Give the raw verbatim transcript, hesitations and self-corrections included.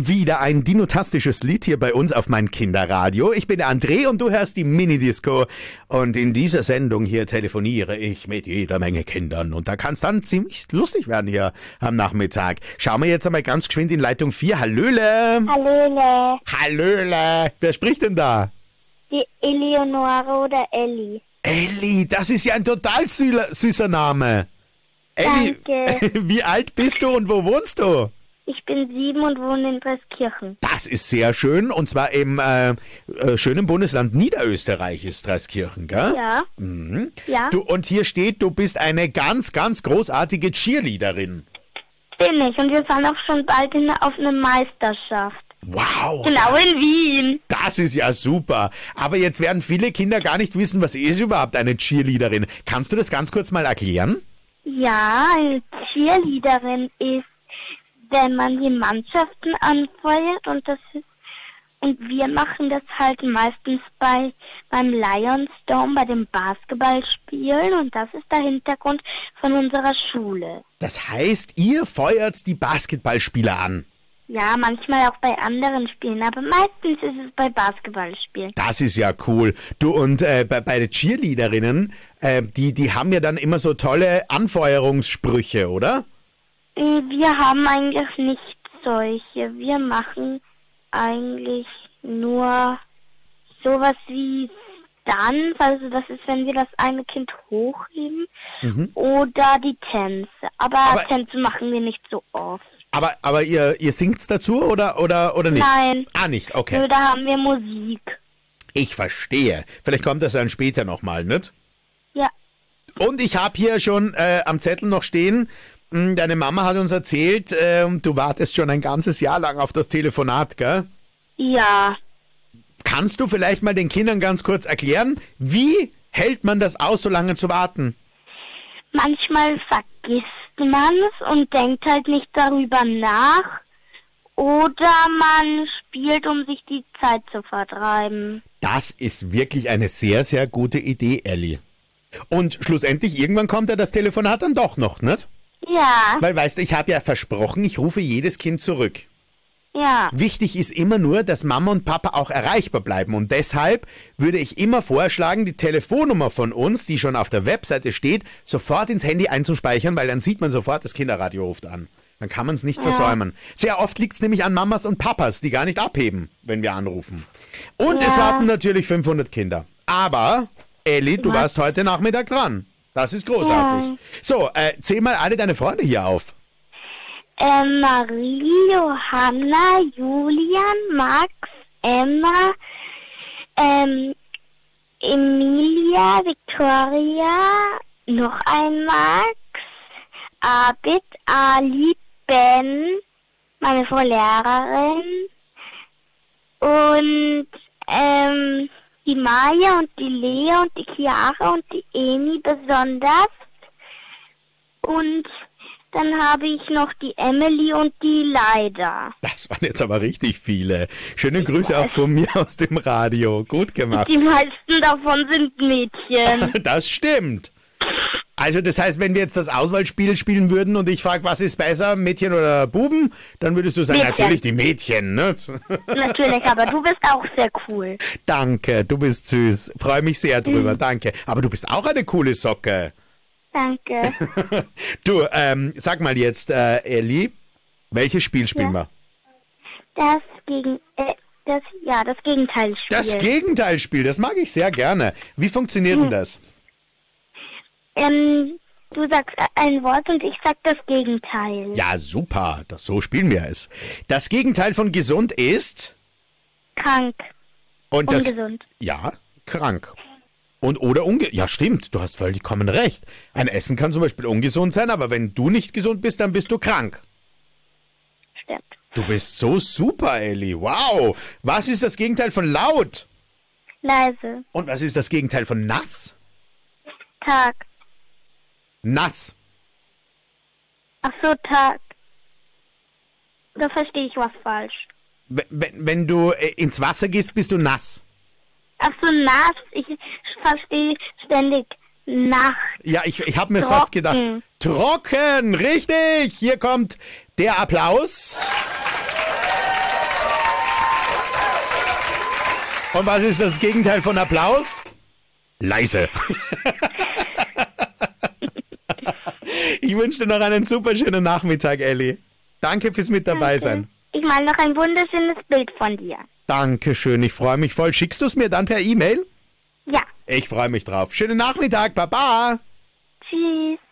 Wieder ein dinotastisches Lied hier bei uns auf mein Kinderradio. Ich bin der André und du hörst die Minidisco. Und in dieser Sendung hier telefoniere ich mit jeder Menge Kindern. Und da kann es dann ziemlich lustig werden hier am Nachmittag. Schauen wir jetzt einmal ganz geschwind in Leitung vier. Hallöle. Hallöle. Hallöle. Wer spricht denn da? Die Eleonore oder Elli. Elli, das ist ja ein total süßer, süßer Name. Elli, Danke. Wie alt bist du und wo wohnst du? Ich bin sieben und wohne in Dreskirchen. Das ist sehr schön und zwar im äh, äh, schönen Bundesland Niederösterreich ist Dreskirchen, gell? Ja. Mhm. Ja. Du, und hier steht, du bist eine ganz, ganz großartige Cheerleaderin. Bin ich und wir fahren auch schon bald in, auf eine Meisterschaft. Wow. Genau in Wien. Das ist ja super. Aber jetzt werden viele Kinder gar nicht wissen, was ist überhaupt eine Cheerleaderin. Kannst du das ganz kurz mal erklären? Ja, eine Cheerleaderin ist, wenn man die Mannschaften anfeuert und das ist, und wir machen das halt meistens bei beim Lions Dome, bei dem Basketballspielen und das ist der Hintergrund von unserer Schule. Das heißt, ihr feuert die Basketballspieler an. Ja, manchmal auch bei anderen Spielen, aber meistens ist es bei Basketballspielen. Das ist ja cool. Du, und äh, bei, bei den Cheerleaderinnen, äh, die, die haben ja dann immer so tolle Anfeuerungssprüche, oder? Wir haben eigentlich nicht solche. Wir machen eigentlich nur sowas wie Stunts, also das ist, wenn wir das eine Kind hochheben, mhm. oder die Tänze. Aber, aber Tänze machen wir nicht so oft. Aber, aber ihr, ihr singt's dazu oder, oder, oder nicht? Nein. Ah, nicht, okay. Nur da haben wir Musik. Ich verstehe. Vielleicht kommt das dann später nochmal, nicht? Ja. Und ich habe hier schon äh, am Zettel noch stehen, mh, deine Mama hat uns erzählt, äh, du wartest schon ein ganzes Jahr lang auf das Telefonat, gell? Ja. Kannst du vielleicht mal den Kindern ganz kurz erklären, wie hält man das aus, so lange zu warten? Manchmal vergisst man es und denkt halt nicht darüber nach. Oder man spielt, um sich die Zeit zu vertreiben. Das ist wirklich eine sehr, sehr gute Idee, Elli. Und schlussendlich, irgendwann kommt ja das Telefonat dann doch noch, nicht? Ja. Weil, weißt du, ich habe ja versprochen, ich rufe jedes Kind zurück. Ja. Wichtig ist immer nur, dass Mama und Papa auch erreichbar bleiben. Und deshalb würde ich immer vorschlagen, die Telefonnummer von uns, die schon auf der Webseite steht, sofort ins Handy einzuspeichern, weil dann sieht man sofort, das Kinderradio ruft an. Dann kann man es nicht ja. versäumen. Sehr oft liegt es nämlich an Mamas und Papas, die gar nicht abheben, wenn wir anrufen. Und ja. es warten natürlich fünfhundert Kinder. Aber, Elli, du Was? warst heute Nachmittag dran. Das ist großartig. Ja. So, äh, zähl mal alle deine Freunde hier auf. Ähm, Marie, Johanna, Julian, Max, Emma, ähm, Emilia, Victoria, noch ein Max, Abid, Ali, Ben, meine Frau Lehrerin und ähm, die Maya und die Lea und die Chiara und die Emi besonders und dann habe ich noch die Emily und die Leida. Das waren jetzt aber richtig viele. Schöne Grüße auch von mir aus dem Radio. Gut gemacht. Die meisten davon sind Mädchen. Das stimmt. Also das heißt, wenn wir jetzt das Auswahlspiel spielen würden und ich frage, was ist besser, Mädchen oder Buben, dann würdest du sagen, Mädchen. Natürlich die Mädchen, ne? Natürlich, aber du bist auch sehr cool. Danke, du bist süß. Freue mich sehr drüber, mhm. danke. Aber du bist auch eine coole Socke. Danke. Du, ähm, sag mal jetzt, äh, Elli, welches Spiel spielen ja. wir? Das gegen, äh, das, ja, das Gegenteilspiel. Das Gegenteilspiel, das mag ich sehr gerne. Wie funktioniert hm. denn das? Ähm, du sagst ein Wort und ich sag das Gegenteil. Ja, super, das, so spielen wir es. Das Gegenteil von gesund ist? Krank. Und das, ungesund. Ja, krank. Und oder unge... Ja, stimmt, du hast vollkommen recht. Ein Essen kann zum Beispiel ungesund sein, aber wenn du nicht gesund bist, dann bist du krank. Stimmt. Du bist so super, Elli. Wow. Was ist das Gegenteil von laut? Leise. Und was ist das Gegenteil von nass? Tag. Nass. Ach so, Tag. Da verstehe ich was falsch. Wenn, wenn du ins Wasser gehst, bist du nass. Ach so, nass. Ich verstehe ständig Nacht. Ja, ich, ich habe mir fast gedacht. Trocken, richtig. Hier kommt der Applaus. Und was ist das Gegenteil von Applaus? Leise. Ich wünsche dir noch einen super schönen Nachmittag, Elli. Danke fürs mit dabei sein. Ich male noch ein wunderschönes Bild von dir. Dankeschön, ich freue mich voll. Schickst du es mir dann per E-Mail? Ja. Ich freue mich drauf. Schönen Nachmittag, Baba. Tschüss.